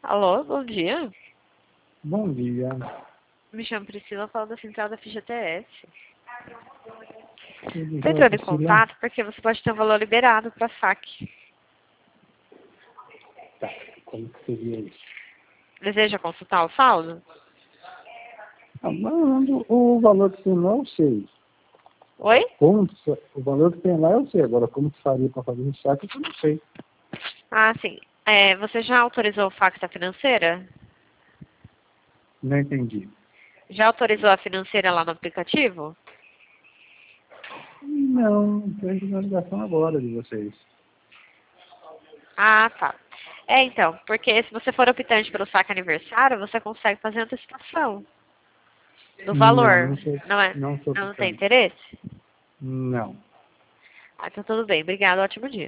Alô, bom dia. Bom dia. Me chamo Priscila, falo da central da FGTS. Tudo Estou jóia, entrando em Priscila? contato porque você pode ter um valor liberado para saque. Tá, como que seria isso? Deseja consultar o saldo? Mas o valor que tem lá eu sei. Oi? O valor que tem lá eu sei. Agora, como que faria para fazer um saque, eu não sei. Ah, sim. Você já autorizou o fax da financeira? Não entendi. Já autorizou a financeira lá no aplicativo? Não, estou entrando na ligação agora de vocês. Ah, tá. Então, porque se você for optante pelo saque aniversário, você consegue fazer antecipação do Não, valor. Não é? não sou Não tem optante. interesse? Não. Ah, então tudo bem. Obrigada. Ótimo dia.